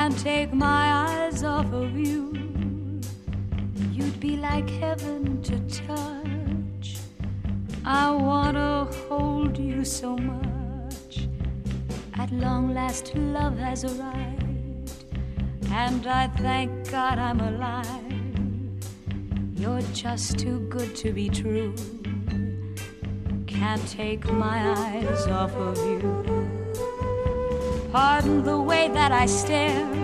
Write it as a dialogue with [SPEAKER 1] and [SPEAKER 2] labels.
[SPEAKER 1] Can't take my eyes off of you. You'd be like heaven to touch. I wanna hold you so much. At long last love has arrived, and I thank God I'm alive. You're just too good to be true. Can't take my eyes off of you. Pardon the way that I stare.